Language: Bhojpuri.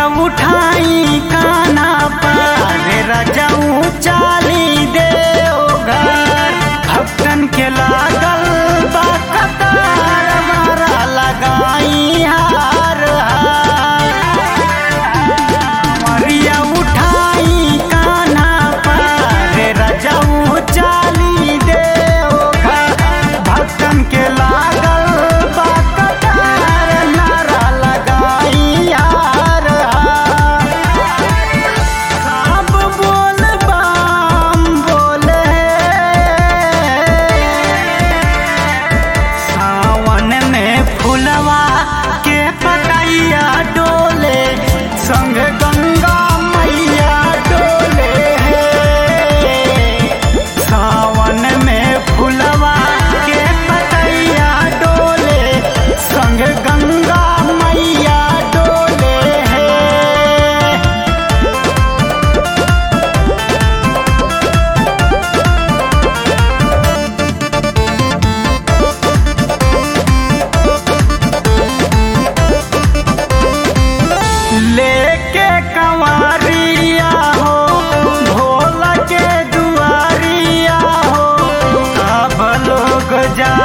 कमरिया उठाई काना पर रजऊ चाली दे घर भक्तन के लागल बा कतार मारा लगाई हार कमरिया उठाई काना पर रजऊ चाली दे घर भक्तन के लागल बा कतार नारा लगाई हार सब बोल बम बोले सावन में फुलवा के पतैया डोले संग गंगा मैया डोले सावन में फुलवा के पतैया डोले संग गंगा मैया डोले लेके कंवरिया हो भोला के दुआरिया हो अब लोग जा